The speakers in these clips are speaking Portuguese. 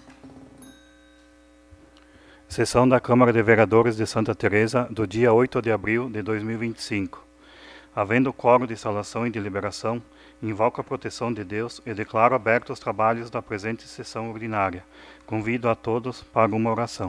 Sessão da Câmara de Vereadores de Santa Teresa, do dia 8 de abril de 2025. Havendo quórum de instalação e deliberação, invoco a proteção de Deus e declaro abertos os trabalhos da presente sessão ordinária. Convido a todos para uma oração.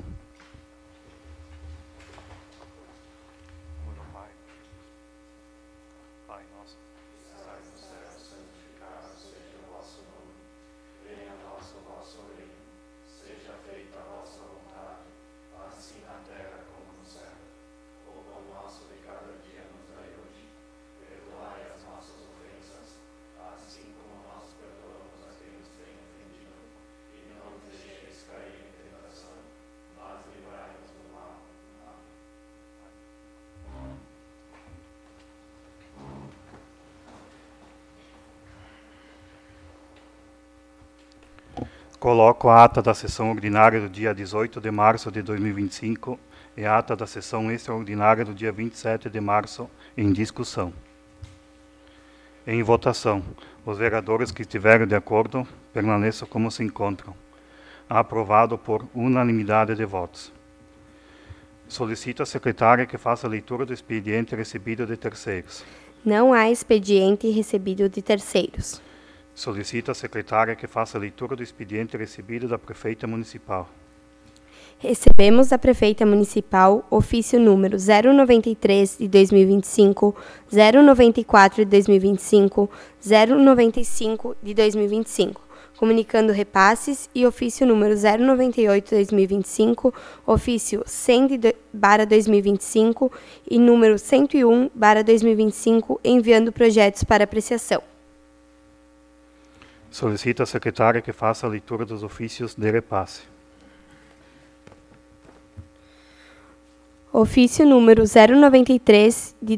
Coloco a ata da sessão ordinária do dia 18 de março de 2025 e a ata da sessão extraordinária do dia 27 de março em discussão. Em votação, os vereadores que estiverem de acordo permaneçam como se encontram. Aprovado por unanimidade de votos. Solicito à secretária que faça a leitura do expediente recebido de terceiros. Não há expediente recebido de terceiros. Solicito à secretária que faça a leitura do expediente recebido da prefeita municipal. Recebemos da prefeita municipal ofício número 093 de 2025, 094 de 2025, 095 de 2025, comunicando repasses, e ofício número 098 de 2025, ofício 100/2025 e número 101/2025, enviando projetos para apreciação. Solicito à secretária que faça a leitura dos ofícios de repasse. Ofício número 093 de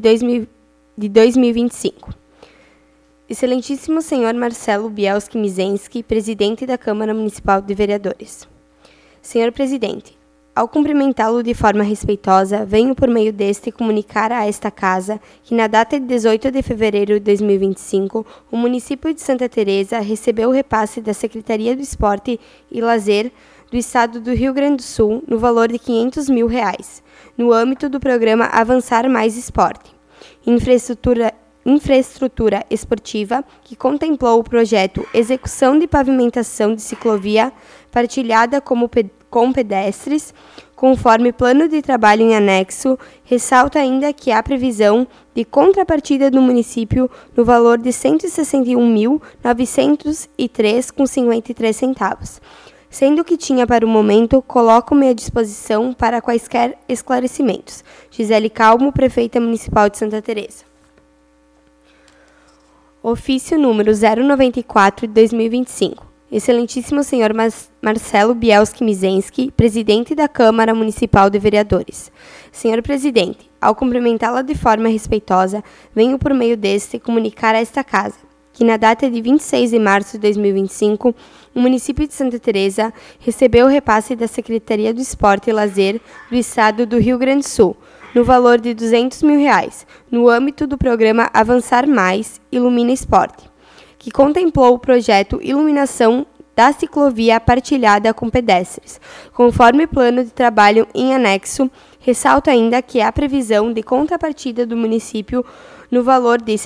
2025. Excelentíssimo senhor Marcelo Bielski Mizensky, presidente da Câmara Municipal de Vereadores. Senhor presidente, ao cumprimentá-lo de forma respeitosa, venho por meio deste comunicar a esta Casa que na data de 18 de fevereiro de 2025, o município de Santa Teresa recebeu o repasse da Secretaria do Esporte e Lazer do Estado do Rio Grande do Sul no valor de R$ 500 mil, no âmbito do programa Avançar Mais Esporte. Infraestrutura esportiva, que contemplou o projeto Execução de Pavimentação de Ciclovia Partilhada com pedestres, conforme plano de trabalho em anexo, ressalta ainda que há previsão de contrapartida do município no valor de R$ 161.903,53, sendo que tinha para o momento, coloco-me à disposição para quaisquer esclarecimentos. Gisele Calmo, prefeita municipal de Santa Teresa. Ofício número 094 de 2025. Excelentíssimo senhor Marcelo Bielski Mizensky, presidente da Câmara Municipal de Vereadores. Senhor presidente, ao cumprimentá-la de forma respeitosa, venho por meio deste comunicar a esta Casa que na data de 26 de março de 2025, o município de Santa Teresa recebeu o repasse da Secretaria do Esporte e Lazer do Estado do Rio Grande do Sul, no valor de R$ 200 mil, no âmbito do programa Avançar Mais Ilumina Esporte, que contemplou o projeto Iluminação da Ciclovia Partilhada com Pedestres, conforme plano de trabalho em anexo. Ressalto ainda que há previsão de contrapartida do município no valor de R$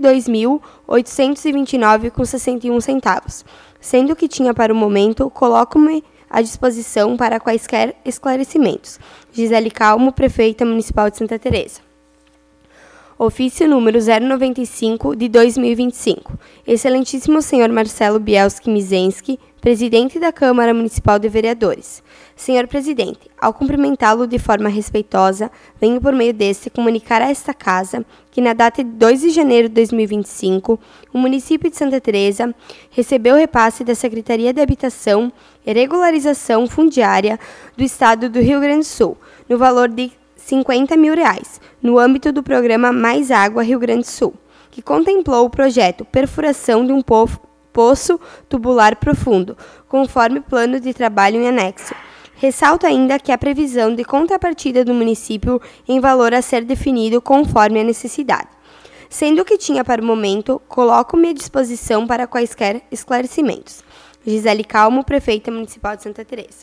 72.829,61, sendo que tinha para o momento, coloco-me à disposição para quaisquer esclarecimentos. Gisele Calmo, prefeita municipal de Santa Teresa. Ofício número 095 de 2025. Excelentíssimo senhor Marcelo Bielski Mizensky, presidente da Câmara Municipal de Vereadores. Senhor presidente, ao cumprimentá-lo de forma respeitosa, venho por meio deste comunicar a esta Casa que na data de 2 de janeiro de 2025, o município de Santa Teresa recebeu o repasse da Secretaria de Habitação e Regularização Fundiária do Estado do Rio Grande do Sul, no valor de R$ 50 mil, no âmbito do programa Mais Água Rio Grande do Sul, que contemplou o projeto Perfuração de um Poço Tubular Profundo, conforme plano de trabalho em anexo. Ressalto ainda que há previsão de contrapartida do município em valor a ser definido conforme a necessidade. Sendo que tinha para o momento, coloco-me à disposição para quaisquer esclarecimentos. Gisele Calmo, Prefeita Municipal de Santa Teresa.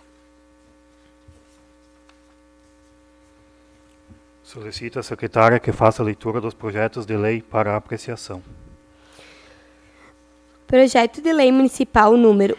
Solicito à secretária que faça a leitura dos projetos de lei para apreciação. Projeto de Lei Municipal número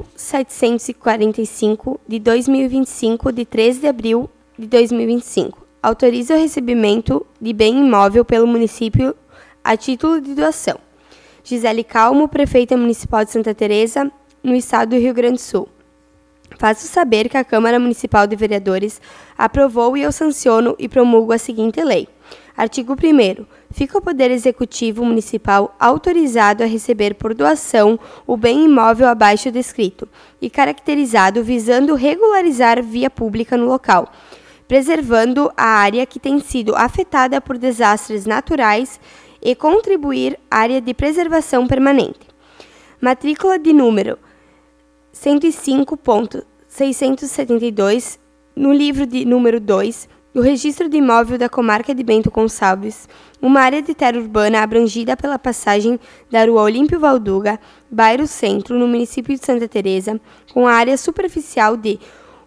1745, de 2025, de 13 de abril de 2025. Autoriza o recebimento de bem imóvel pelo município a título de doação. Gisele Calmo, Prefeita Municipal de Santa Teresa, no estado do Rio Grande do Sul. Faço saber que a Câmara Municipal de Vereadores aprovou e eu sanciono e promulgo a seguinte lei. Artigo 1º. Fica o Poder Executivo Municipal autorizado a receber por doação o bem imóvel abaixo descrito e caracterizado visando regularizar via pública no local, preservando a área que tem sido afetada por desastres naturais e contribuir à área de preservação permanente. Matrícula de número 105.672 no livro de número 2 do Registro de Imóvel da Comarca de Bento Gonçalves, uma área de terra urbana abrangida pela passagem da Rua Olímpio Valduga, bairro Centro, no município de Santa Teresa, com a área superficial de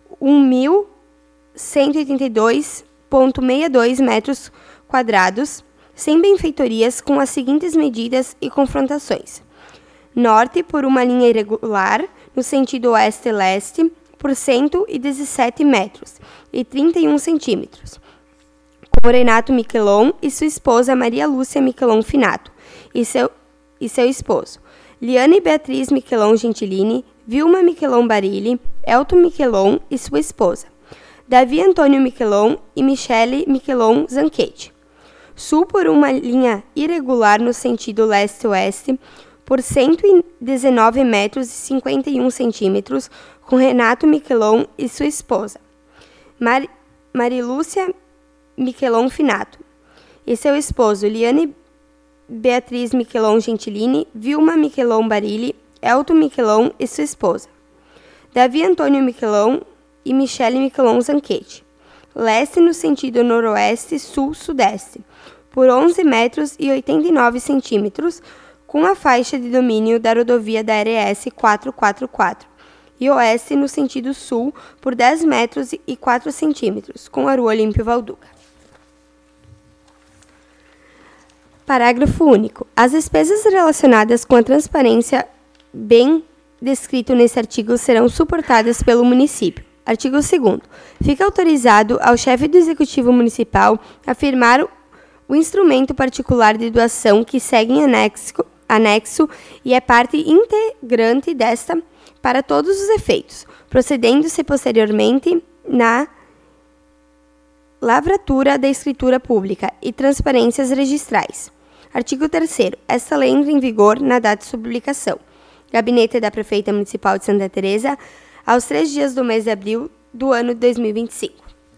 1.182,62 metros quadrados, sem benfeitorias, com as seguintes medidas e confrontações. Norte, por uma linha irregular, no sentido oeste-leste, por 117 metros e 31 centímetros, com Renato Miquelon e sua esposa Maria Lúcia Miquelon Finato e seu esposo, Liane Beatriz Miquelon Gentilini, Vilma Miquelon Barilli, Elton Miquelon e sua esposa, Davi Antônio Miquelon e Michele Miquelon Zanchetti. Sul, por uma linha irregular no sentido leste-oeste, por 119 metros e 51 centímetros, com Renato Miquelon e sua esposa, Marilúcia Miquelon Finato, e seu esposo, Liane Beatriz Miquelon Gentilini, Vilma Miquelon Barilli, Elton Miquelon e sua esposa, Davi Antônio Miquelon e Michele Miquelon Zanchetti. Leste no sentido noroeste, sul-sudeste, por 11 metros e 89 centímetros, com a faixa de domínio da rodovia da RS 444, e oeste no sentido sul, por 10 metros e 4 centímetros, com a Rua Olímpio Valduga. Parágrafo único. As despesas relacionadas com a transparência bem descrito nesse artigo serão suportadas pelo município. Artigo 2º. Fica autorizado ao chefe do Executivo Municipal a firmar o instrumento particular de doação que segue em anexo e é parte integrante desta para todos os efeitos, procedendo-se posteriormente na lavratura da escritura pública e transparências registrais. Artigo 3º. Esta lei entra em vigor na data de sua publicação. Gabinete da Prefeita Municipal de Santa Teresa, aos 3 dias do mês de abril do ano de 2025.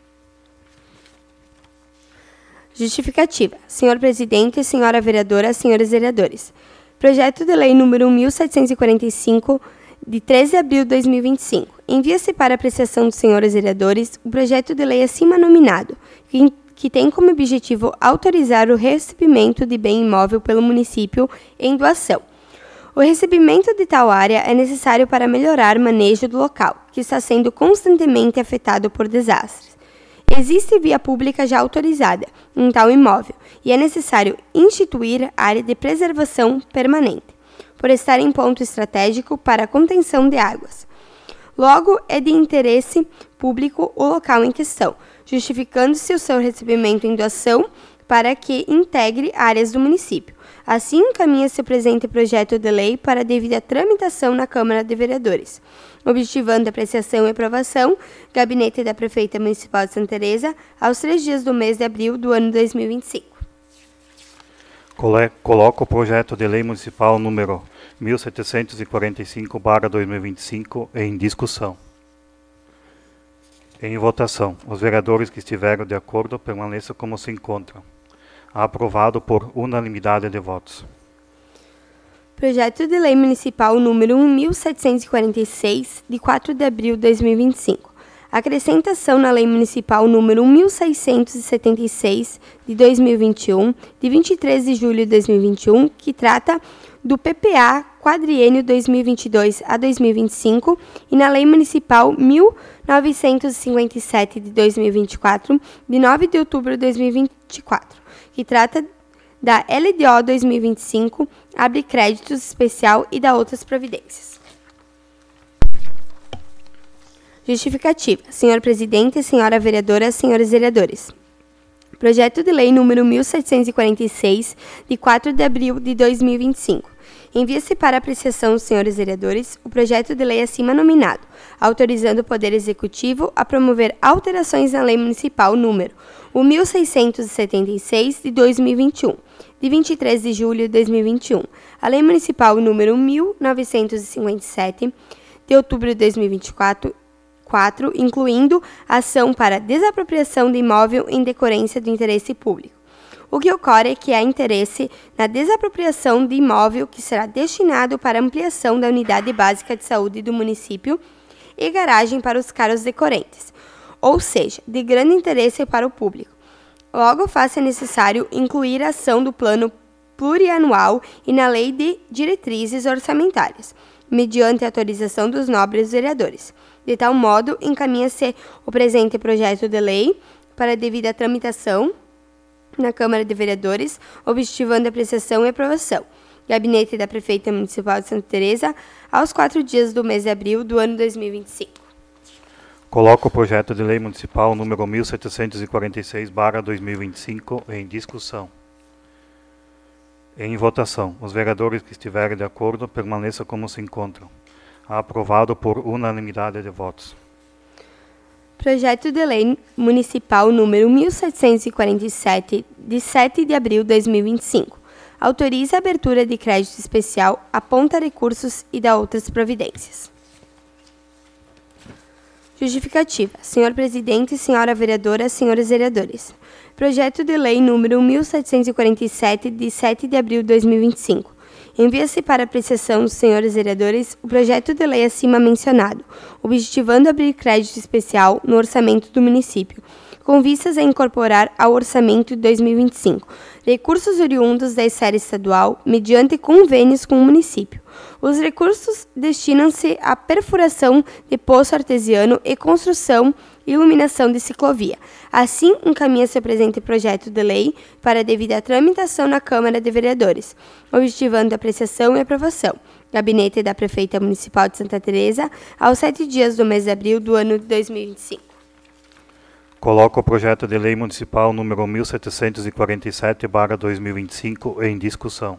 Justificativa. Senhor Presidente, Senhora Vereadora, Senhores Vereadores. Projeto de Lei número 1745, de 13 de abril de 2025. Envia-se para apreciação dos senhores vereadores o projeto de lei acima nominado, que tem como objetivo autorizar o recebimento de bem imóvel pelo município em doação. O recebimento de tal área é necessário para melhorar o manejo do local, que está sendo constantemente afetado por desastres. Existe via pública já autorizada em tal imóvel e é necessário instituir área de preservação permanente, por estar em ponto estratégico para a contenção de águas. Logo, é de interesse público o local em questão, justificando-se o seu recebimento em doação para que integre áreas do município. Assim, encaminha-se o presente projeto de lei para a devida tramitação na Câmara de Vereadores, objetivando a apreciação e aprovação, Gabinete da Prefeita Municipal de Santa Teresa, aos 3 dias do mês de abril do ano 2025. Coloco o projeto de lei municipal número 1745/2025 em discussão. Em votação, os vereadores que estiveram de acordo permaneçam como se encontram. Aprovado por unanimidade de votos. Projeto de Lei Municipal número 1746, de 4 de abril de 2025. Acrescentação na Lei Municipal número 1676, de 2021, de 23 de julho de 2021, que trata do PPA quadriênio 2022 a 2025 e na Lei Municipal 1957 de 2024, de 9 de outubro de 2024, que trata da LDO 2025, abre créditos especial e dá outras providências. Justificativa. Senhor Presidente, Senhora Vereadora, Senhores Vereadores. Projeto de Lei número 1746, de 4 de abril de 2025. Envia-se para apreciação dos senhores vereadores o projeto de lei acima nominado, autorizando o Poder Executivo a promover alterações na Lei Municipal número 1676 de 2021, de 23 de julho de 2021, a Lei Municipal número 1957 de outubro de 2024, incluindo ação para desapropriação de imóvel em decorrência do interesse público. O que ocorre é que há interesse na desapropriação de imóvel que será destinado para ampliação da unidade básica de saúde do município e garagem para os carros decorrentes, ou seja, de grande interesse para o público. Logo, faz-se necessário incluir a ação do plano plurianual e na lei de diretrizes orçamentárias, mediante a autorização dos nobres vereadores. De tal modo, encaminha-se o presente projeto de lei para devida tramitação na Câmara de Vereadores, objetivando a apreciação e aprovação. Gabinete da Prefeita Municipal de Santa Teresa, aos 4 dias do mês de abril do ano 2025. Coloco o projeto de lei municipal número 1746/2025 em discussão. Em votação, os vereadores que estiverem de acordo permaneçam como se encontram. Aprovado por unanimidade de votos. Projeto de Lei Municipal número 1747, de 7 de abril de 2025. Autoriza a abertura de crédito especial, aponta recursos e dá outras providências. Justificativa. Senhor Presidente, Senhora Vereadora, Senhores Vereadores. Projeto de Lei número 1747, de 7 de abril de 2025. Envia-se para apreciação dos senhores vereadores o projeto de lei acima mencionado, objetivando abrir crédito especial no orçamento do município, com vistas a incorporar ao orçamento de 2025 recursos oriundos da esfera estadual, mediante convênios com o município. Os recursos destinam-se à perfuração de poço artesiano e construção e iluminação de ciclovia. Assim, encaminha-se o presente projeto de lei para a devida tramitação na Câmara de Vereadores, objetivando a apreciação e aprovação. Gabinete da Prefeita Municipal de Santa Teresa, aos 7 dias do mês de abril do ano de 2025. Coloco o projeto de lei municipal número 1747/2025 em discussão.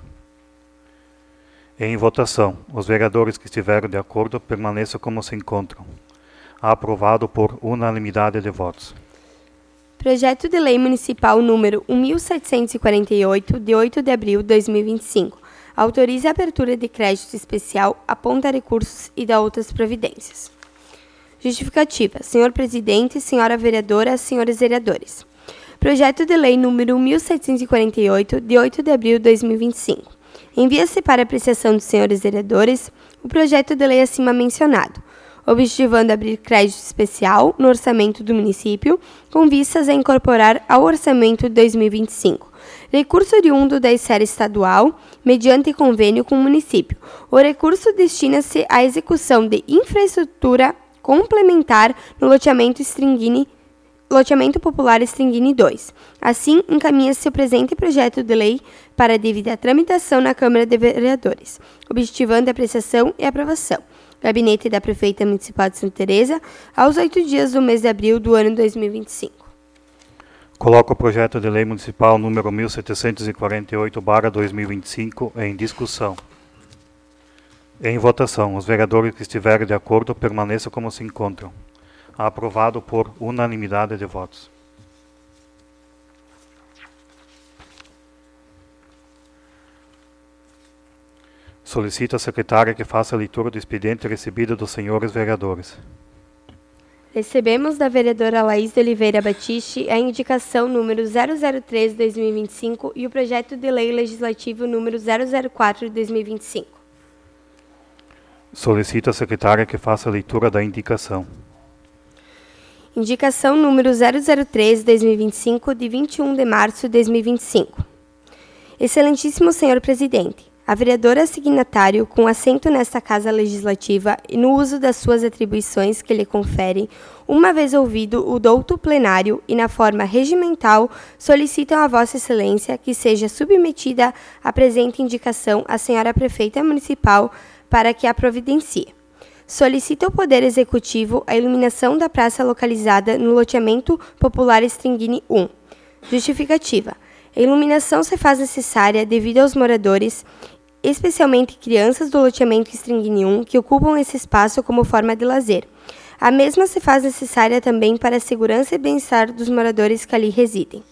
Em votação, os vereadores que estiverem de acordo permaneçam como se encontram. Aprovado por unanimidade de votos. Projeto de Lei Municipal número 1748, de 8 de abril de 2025. Autoriza a abertura de crédito especial, aponta recursos e dá outras providências. Justificativa. Senhor Presidente, Senhora Vereadora, Senhores Vereadores. Projeto de Lei número 1748, de 8 de abril de 2025. Envia-se para apreciação dos senhores vereadores o projeto de lei acima mencionado, objetivando abrir crédito especial no orçamento do município, com vistas a incorporar ao orçamento de 2025 recurso oriundo da esfera estadual, mediante convênio com o município. O recurso destina-se à execução de infraestrutura complementar no loteamento popular Stringini 2. Assim, encaminha-se o presente projeto de lei para a devida tramitação na Câmara de Vereadores, objetivando a apreciação e aprovação. Gabinete da Prefeita Municipal de Santa Teresa, aos 8 dias do mês de abril do ano 2025. Coloco o projeto de lei municipal número 1748/2025 em discussão. Em votação, os vereadores que estiverem de acordo permaneçam como se encontram. Aprovado por unanimidade de votos. Solicito à secretária que faça a leitura do expediente recebido dos senhores vereadores. Recebemos da vereadora Laís de Oliveira Batiste a indicação número 003/2025 e o projeto de lei legislativo número 004/2025. Solicito à secretária que faça a leitura da indicação. Indicação número 003/2025, de 21 de março de 2025. Excelentíssimo Senhor Presidente, A vereadora signatário, com assento nesta Casa Legislativa e no uso das suas atribuições que lhe conferem, uma vez ouvido o douto plenário e na forma regimental, solicitam a Vossa Excelência que seja submetida a presente indicação à Senhora Prefeita Municipal para que a providencie. Solicita ao Poder Executivo a iluminação da praça localizada no loteamento popular Stringini 1. Justificativa. A iluminação se faz necessária devido aos moradores, especialmente crianças do loteamento Stringini 1, que ocupam esse espaço como forma de lazer. A mesma se faz necessária também para a segurança e bem-estar dos moradores que ali residem.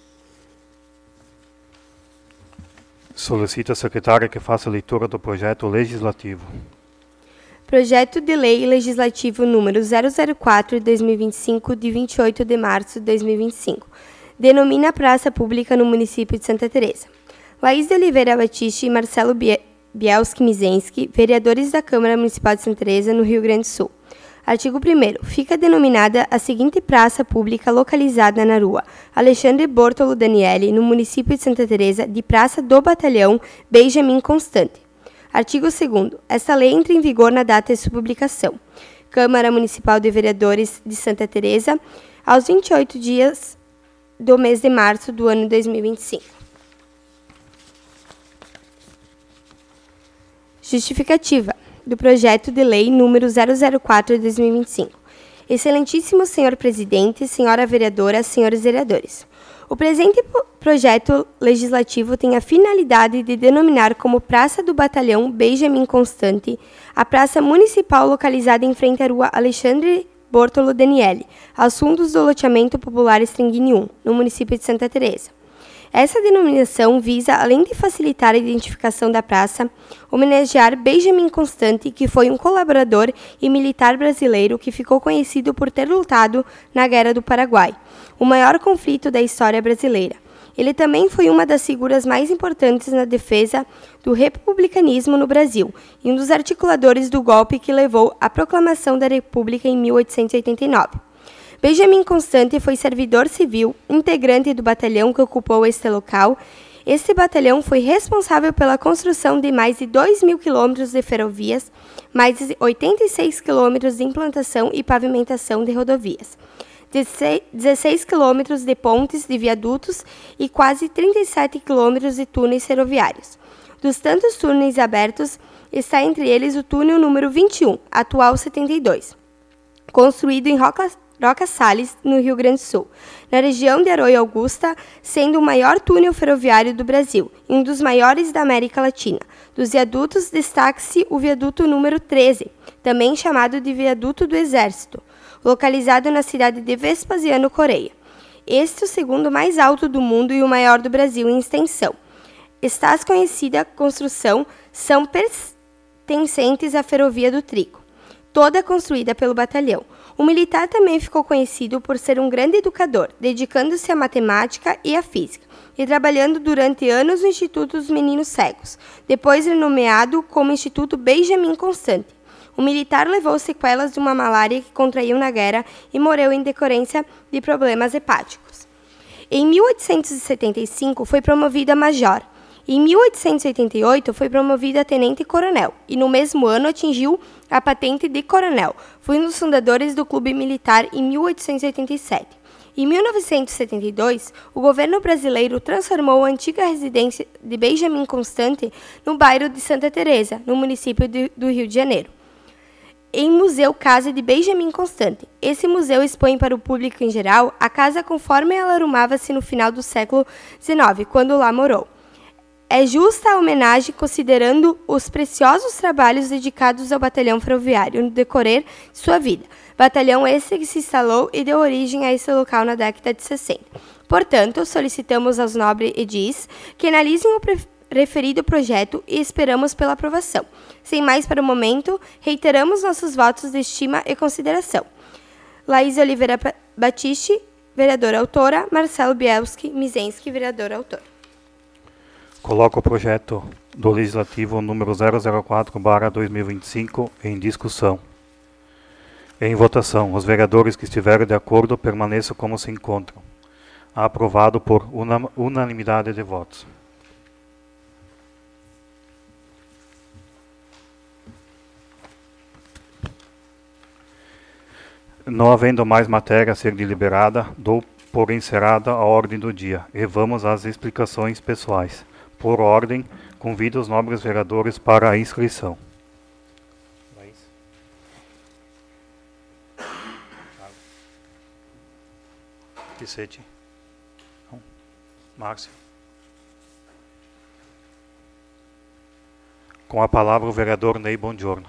Solicito à secretária que faça a leitura do projeto legislativo. Projeto de Lei Legislativo número 004/2025, de 28 de março de 2025. Denomina Praça Pública no município de Santa Teresa. Laís de Oliveira Batiste e Marcelo Bielski Mizensky, vereadores da Câmara Municipal de Santa Teresa, no Rio Grande do Sul. Artigo 1º. Fica denominada a seguinte praça pública localizada na rua Alexandre Bortolo Daniele, no município de Santa Teresa, de Praça do Batalhão Benjamin Constante. Artigo 2º. Esta lei entra em vigor na data de sua publicação. Câmara Municipal de Vereadores de Santa Teresa, aos 28 dias do mês de março do ano 2025. Justificativa do projeto de lei número 004/2025. Excelentíssimo senhor presidente, senhora vereadora, senhores vereadores. O presente projeto legislativo tem a finalidade de denominar como Praça do Batalhão Benjamin Constante a praça municipal localizada em frente à rua Alexandre Bortolo Daniele, aos fundos do loteamento popular Stringini 1, no município de Santa Teresa. Essa denominação visa, além de facilitar a identificação da praça, homenagear Benjamin Constante, que foi um colaborador e militar brasileiro que ficou conhecido por ter lutado na Guerra do Paraguai, o maior conflito da história brasileira. Ele também foi uma das figuras mais importantes na defesa do republicanismo no Brasil e um dos articuladores do golpe que levou à proclamação da República em 1889. Benjamin Constante foi servidor civil, integrante do batalhão que ocupou este local. Este batalhão foi responsável pela construção de mais de 2.000 quilômetros de ferrovias, mais de 86 quilômetros de implantação e pavimentação de rodovias, 16 quilômetros de pontes de viadutos e quase 37 quilômetros de túneis ferroviários. Dos tantos túneis abertos, está entre eles o túnel número 21, atual 72, construído em Roca Salles, no Rio Grande do Sul, na região de Arroio Augusta, sendo o maior túnel ferroviário do Brasil e um dos maiores da América Latina. Dos viadutos, destaca-se o viaduto número 13, também chamado de Viaduto do Exército, localizado na cidade de Vespasiano, Coreia. Este é o segundo mais alto do mundo e o maior do Brasil em extensão. Estas conhecida construção são pertencentes à Ferrovia do Trigo, toda construída pelo batalhão. O militar também ficou conhecido por ser um grande educador, dedicando-se à matemática e à física, e trabalhando durante anos no Instituto dos Meninos Cegos, depois renomeado como Instituto Benjamin Constante. O militar levou sequelas de uma malária que contraiu na guerra e morreu em decorrência de problemas hepáticos. Em 1875 foi promovido a major. Em 1888 foi promovido a tenente-coronel e no mesmo ano atingiu a patente de coronel. Foi um dos fundadores do Clube Militar em 1887. Em 1972, o governo brasileiro transformou a antiga residência de Benjamin Constante no bairro de Santa Teresa, no município do Rio de Janeiro, em Museu Casa de Benjamin Constante. Esse museu expõe para o público em geral a casa conforme ela arrumava-se no final do século XIX, quando lá morou. É justa a homenagem considerando os preciosos trabalhos dedicados ao batalhão ferroviário no decorrer de sua vida. Batalhão esse que se instalou e deu origem a esse local na década de 60. Portanto, solicitamos aos nobres edis que analisem o referido projeto e esperamos pela aprovação. Sem mais para o momento, reiteramos nossos votos de estima e consideração. Laís Oliveira Batiste, vereadora autora. Marcelo Bielski Mizensky, vereador autor. Coloco o projeto do Legislativo número 004/2025 em discussão. Em votação, os vereadores que estiverem de acordo permaneçam como se encontram. Aprovado por unanimidade de votos. Não havendo mais matéria a ser deliberada, dou por encerrada a ordem do dia e vamos às explicações pessoais. Por ordem, convido os nobres vereadores para a inscrição. Vicente. Márcio. Com a palavra o vereador Ney Bongiorno.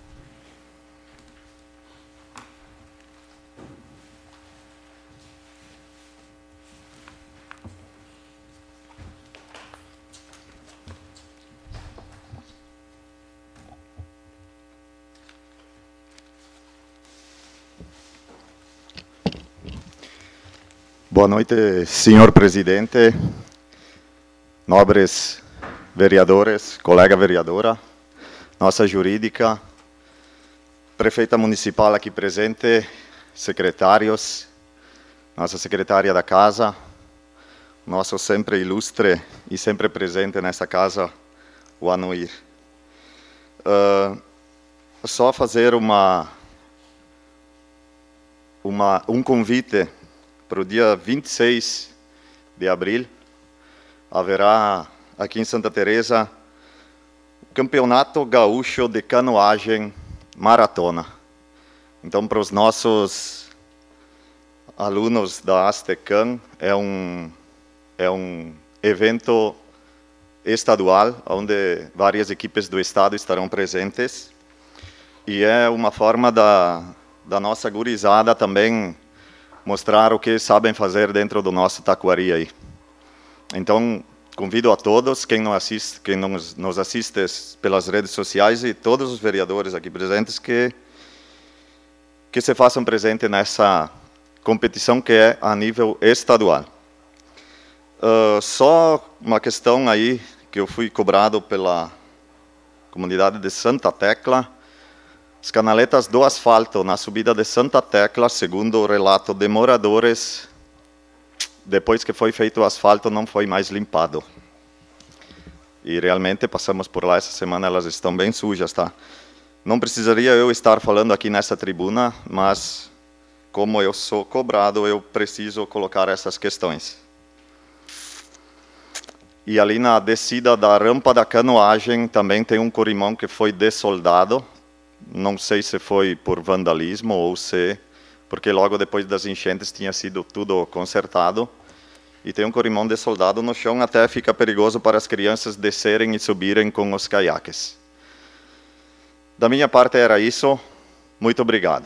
Boa noite, senhor presidente, nobres vereadores, colega vereadora, nossa jurídica, prefeita municipal aqui presente, secretários, nossa secretária da casa, nosso sempre ilustre e sempre presente nessa casa, o Anuir. Só fazer um convite. Para o dia 26 de abril, haverá aqui em Santa Teresa o Campeonato Gaúcho de Canoagem Maratona. Então, para os nossos alunos da Astecan, é um evento estadual, onde várias equipes do estado estarão presentes. E é uma forma da nossa gurizada também mostrar o que sabem fazer dentro do nosso Taquari aí. Então, convido a todos, quem nos assiste pelas redes sociais e todos os vereadores aqui presentes que se façam presente nessa competição que é a nível estadual. Só uma questão aí que eu fui cobrado pela comunidade de Santa Tecla. As canaletas do asfalto na subida de Santa Tecla, segundo o relato de moradores, depois que foi feito o asfalto, não foi mais limpado. E realmente passamos por lá essa semana, elas estão bem sujas, tá? Não precisaria eu estar falando aqui nessa tribuna, mas como eu sou cobrado, eu preciso colocar essas questões. E ali na descida da rampa da canoagem também tem um corrimão que foi dessoldado. Não sei se foi por vandalismo ou se... porque logo depois das enchentes tinha sido tudo consertado. E tem um corrimão dessoldado no chão, até fica perigoso para as crianças descerem e subirem com os caiaques. Da minha parte era isso. Muito obrigado.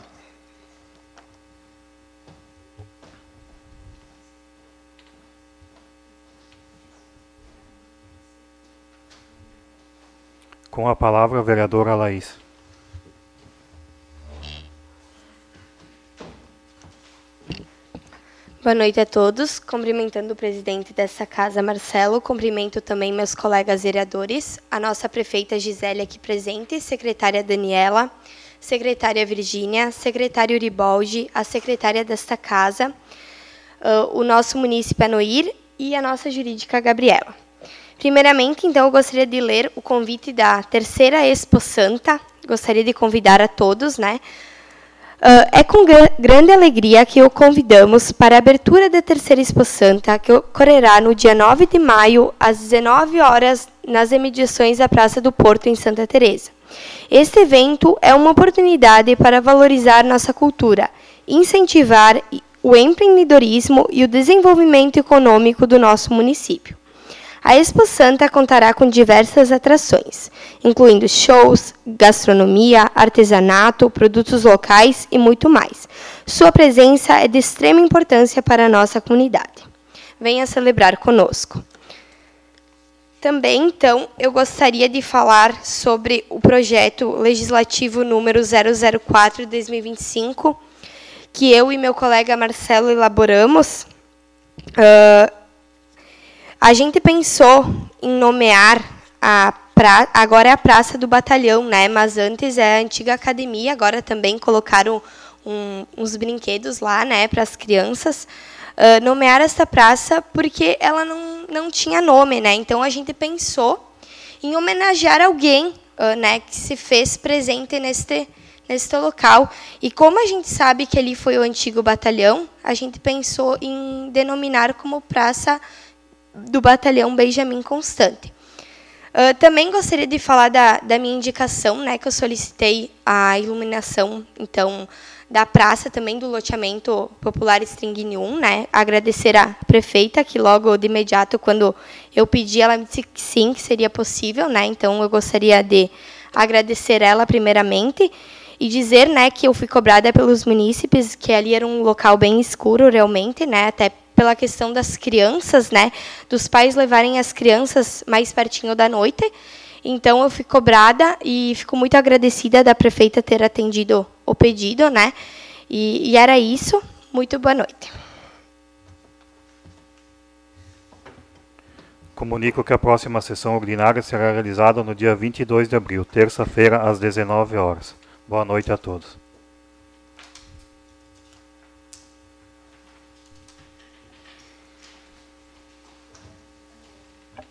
Com a palavra, a vereadora Laís. Boa noite a todos. Cumprimentando o presidente dessa casa, Marcelo. Cumprimento também meus colegas vereadores, a nossa prefeita Gisele aqui presente, secretária Daniela, secretária Virgínia, secretário Uriboldi, a secretária desta casa, o nosso munícipe Anoir e a nossa jurídica Gabriela. Primeiramente, então, eu gostaria de ler o convite da terceira Expo Santa. Gostaria de convidar a todos, né? É com grande alegria que o convidamos para a abertura da terceira Expo Santa, que ocorrerá no dia 9 de maio, às 19 horas, nas imediações da Praça do Porto, em Santa Teresa. Este evento é uma oportunidade para valorizar nossa cultura, incentivar o empreendedorismo e o desenvolvimento econômico do nosso município. A Expo Santa contará com diversas atrações, incluindo shows, gastronomia, artesanato, produtos locais e muito mais. Sua presença é de extrema importância para a nossa comunidade. Venha celebrar conosco. Também, então, eu gostaria de falar sobre o projeto legislativo número 004 de 2025, que eu e meu colega Marcelo elaboramos. A gente pensou em nomear agora é a Praça do Batalhão, né? Mas antes é a antiga academia, agora também colocaram uns brinquedos lá, né, para as crianças. Nomear esta praça porque ela não tinha nome, né? Então a gente pensou em homenagear alguém, né, que se fez presente neste local. E como a gente sabe que ali foi o antigo batalhão, a gente pensou em denominar como Praça do Batalhão Benjamin Constant. Também gostaria de falar da minha indicação, né, que eu solicitei a iluminação, então, da praça, também do loteamento popular Stringini 1, né, agradecer à prefeita, que logo de imediato, quando eu pedi, ela me disse que sim, que seria possível, né, então eu gostaria de agradecer ela primeiramente e dizer, né, que eu fui cobrada pelos munícipes, que ali era um local bem escuro realmente, né, até pela questão das crianças, né, dos pais levarem as crianças mais pertinho da noite. Então, eu fui cobrada e fico muito agradecida da prefeita ter atendido o pedido, né, e era isso. Muito boa noite. Comunico que a próxima sessão ordinária será realizada no dia 22 de abril, terça-feira, às 19 horas. Boa noite a todos.